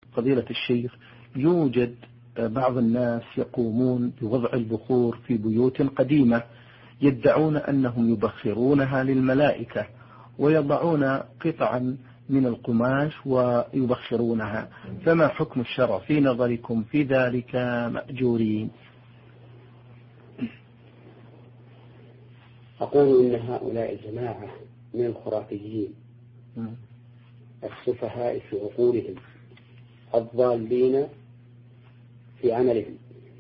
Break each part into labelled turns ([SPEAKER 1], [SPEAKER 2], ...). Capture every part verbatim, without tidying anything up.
[SPEAKER 1] فضيلة الشيخ، يوجد بعض الناس يقومون بوضع البخور في بيوت قديمة، يدعون أنهم يبخرونها للملائكة، ويضعون قطعا من القماش ويبخرونها، فما حكم الشرع في نظركم في ذلك مأجورين؟
[SPEAKER 2] أقول إن هؤلاء الجماعة من الخرافيين السفهاء في عقولهم الضالين في عملهم.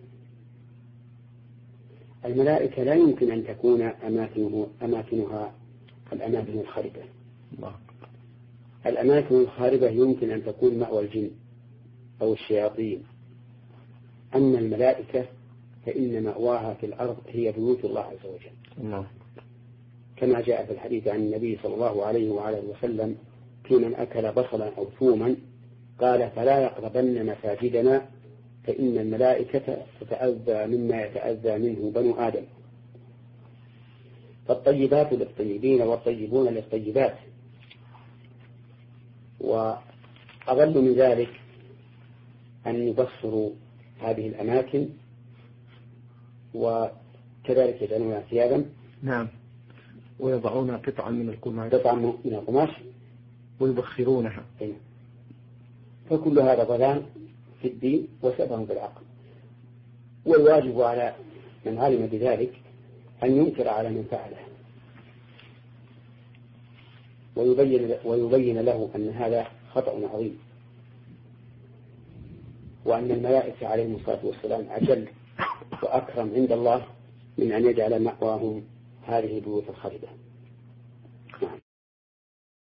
[SPEAKER 2] الملائكة لا يمكن أن تكون أماكنه أماكنها الأماكن الخاربة. الأماكن الخاربة يمكن أن تكون مأوى الجن أو الشياطين، أما الملائكة فإن مأواها في الأرض هي بيوت الله عز وجل، الله. كما جاء في الحديث عن النبي صلى الله عليه وعلى وسلم في من أكل بصلا أو ثوما قال: فلا يقربن مساجدنا فإن الملائكة تتأذى مما يتأذى منه بنو آدم. فالطيبات للطيبين والطيبون للطيبات. وأضل من ذلك أن يبصروا هذه الأماكن وكذلك يجعلونها ثيابا،
[SPEAKER 1] نعم، ويضعون قطعا من القماش
[SPEAKER 2] قطعا من القماش
[SPEAKER 1] ويبخرونها.
[SPEAKER 2] فكل هذا ضلال في الدين وسبب بالعقل. والواجب على من علم بذلك أن ينكر على من فعله ويبين, ويبين له أن هذا خطأ عظيم، وأن الملائكة عليهم الصلاة والسلام أجل وأكرم عند الله من أن يجعل مأواهم هذه البيوت الخالدة.